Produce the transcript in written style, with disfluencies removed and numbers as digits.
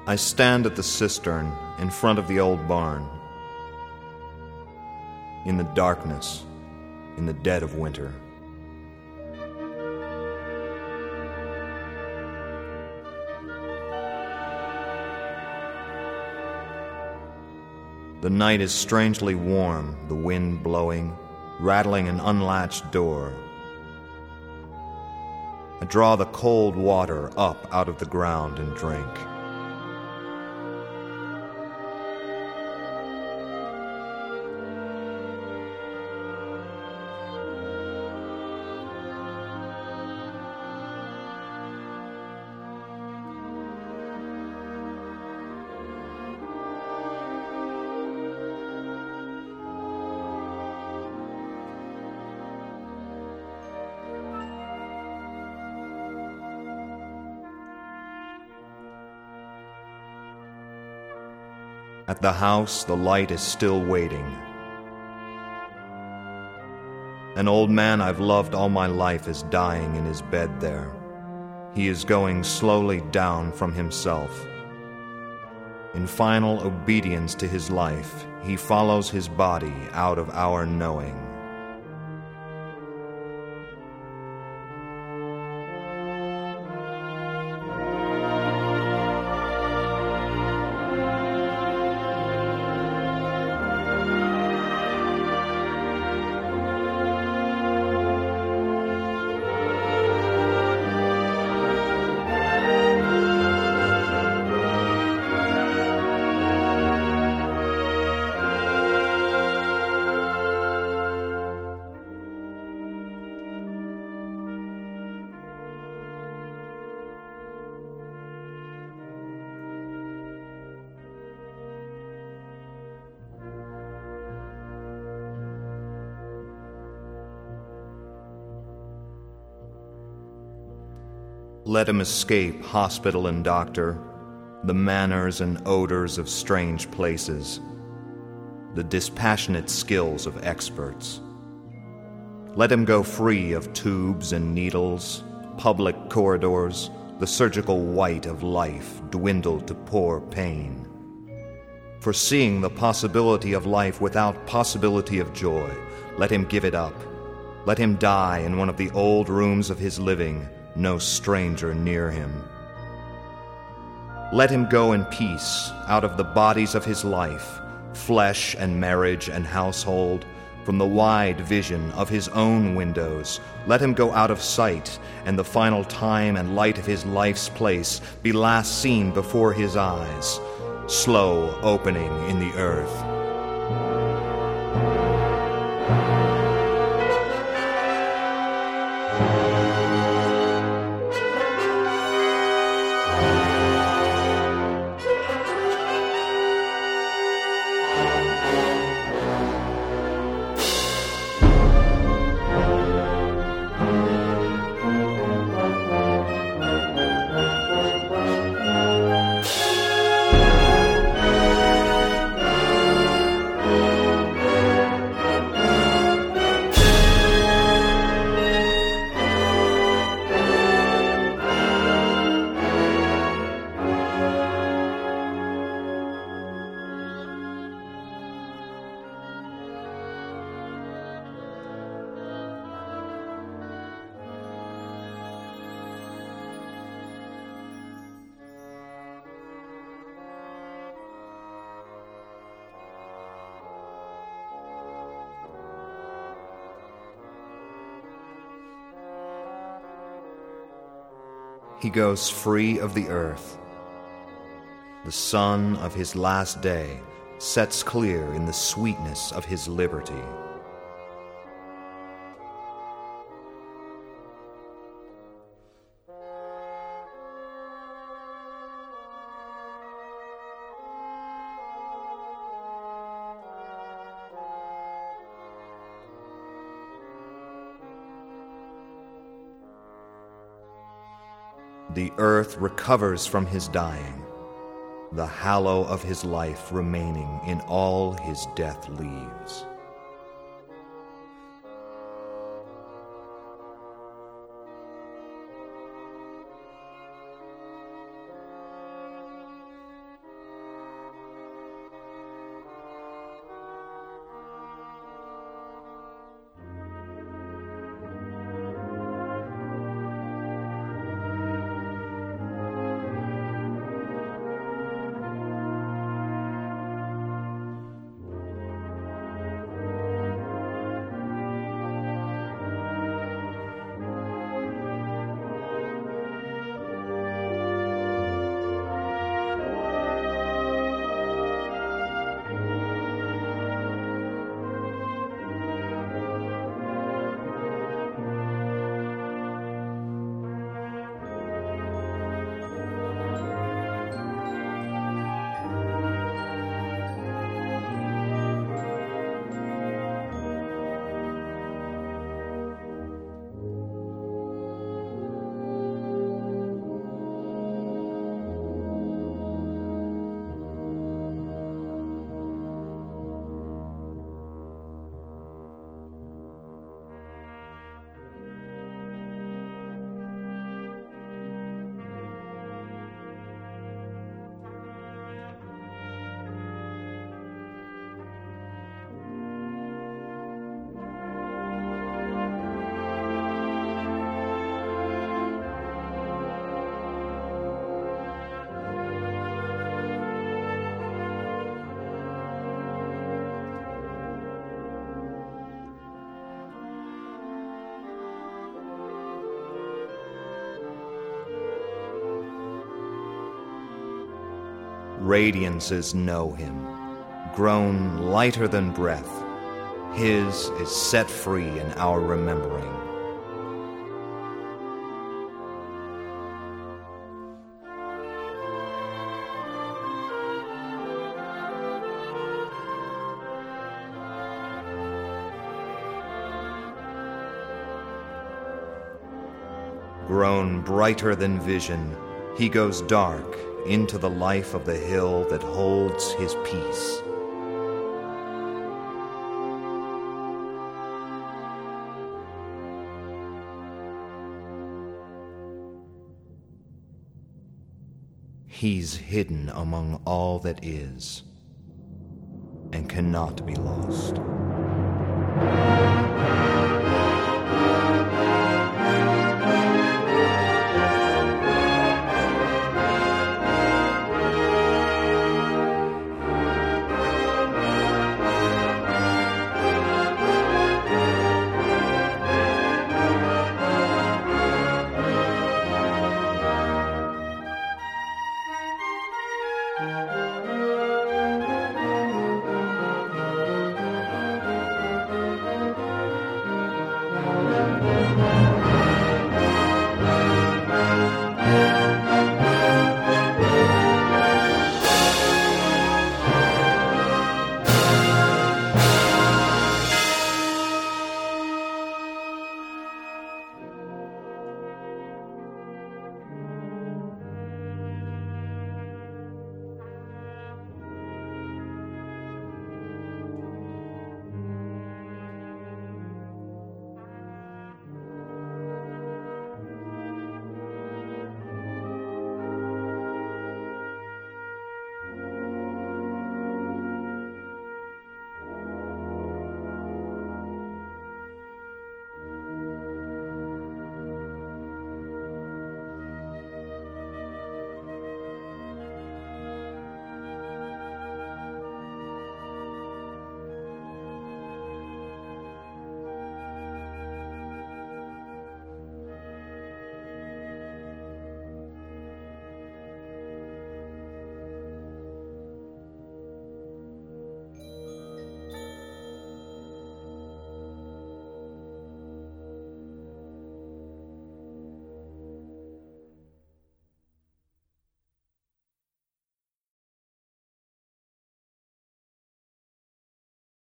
I stand at the cistern in front of the old barn. In the darkness, in the dead of winter. The night is strangely warm, the wind blowing, rattling an unlatched door. I draw the cold water up out of the ground and drink. At the house, the light is still waiting. An old man I've loved all my life is dying in his bed there. He is going slowly down from himself. In final obedience to his life, he follows his body out of our knowing. Let him escape hospital and doctor, the manners and odors of strange places, the dispassionate skills of experts. Let him go free of tubes and needles, public corridors, the surgical white of life dwindled to poor pain. Foreseeing the possibility of life without possibility of joy, let him give it up. Let him die in one of the old rooms of his living, no stranger near him. Let him go in peace out of the bodies of his life, flesh and marriage and household, from the wide vision of his own windows. Let him go out of sight, and the final time and light of his life's place be last seen before his eyes, slow opening in the earth. He goes free of the earth. The sun of his last day sets clear in the sweetness of his liberty. The earth recovers from his dying, the hallow of his life remaining in all his death leaves. Radiances know him, grown lighter than breath. His is set free in our remembering. Grown brighter than vision, he goes dark into the life of the hill that holds his peace. He's hidden among all that is, and cannot be lost.